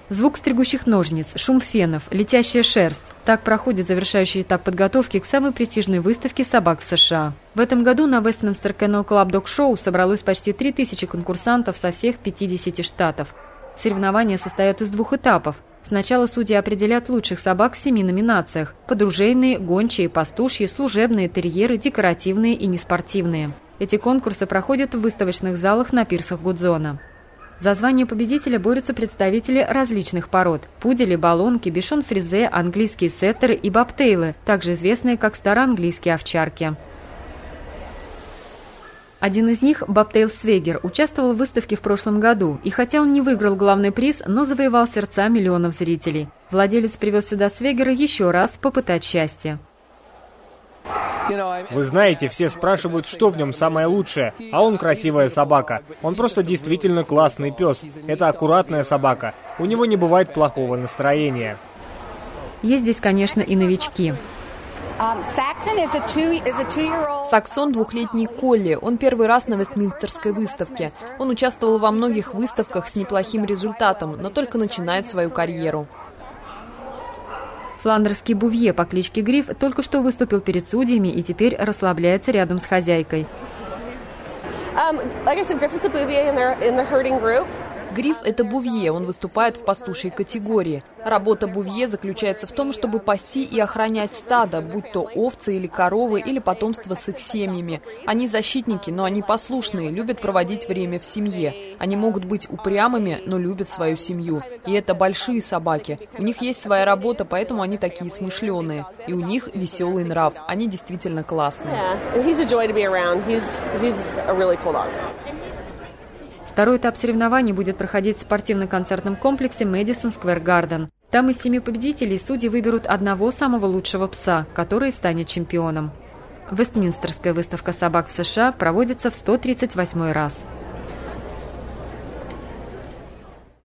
Звук стригущих ножниц, шум фенов, летящая шерсть. Так проходит завершающий этап подготовки к самой престижной выставке собак в США. В этом году на Westminster Kennel Club Dog Show собралось почти 3000 конкурсантов со всех 50 штатов. Соревнования состоят из 2 этапов. Сначала судьи определят лучших собак в 7 номинациях – подружейные, гончие, пастушьи, служебные, терьеры, декоративные и неспортивные. Эти конкурсы проходят в выставочных залах на пирсах Гудзона. За звание победителя борются представители различных пород – пудели, баллонки, бишон-фризе, английские сеттеры и бобтейлы, также известные как староанглийские овчарки. Один из них, бобтейл Свегер, участвовал в выставке в прошлом году, и хотя он не выиграл главный приз, но завоевал сердца миллионов зрителей. Владелец привез сюда Свегера еще раз попытать счастье. Вы знаете, все спрашивают, что в нем самое лучшее, а он красивая собака. Он просто действительно классный пес. Это аккуратная собака. У него не бывает плохого настроения. Есть здесь, конечно, и новички. Саксон – 2-летний колли. Он первый раз на Вестминстерской выставке. Он участвовал во многих выставках с неплохим результатом, но только начинает свою карьеру. Фландерский бувье по кличке Гриф только что выступил перед судьями и теперь расслабляется рядом с хозяйкой. Гриф – это бувье, он выступает в пастушьей категории. Работа бувье заключается в том, чтобы пасти и охранять стадо, будь то овцы или коровы, или потомство с их семьями. Они защитники, но они послушные, любят проводить время в семье. Они могут быть упрямыми, но любят свою семью. И это большие собаки. У них есть своя работа, поэтому они такие смышленые. И у них веселый нрав. Они действительно классные. Второй этап соревнований будет проходить в спортивно-концертном комплексе Madison Square Garden. Там из 7 победителей судьи выберут одного самого лучшего пса, который станет чемпионом. Вестминстерская выставка собак в США проводится в 138 раз.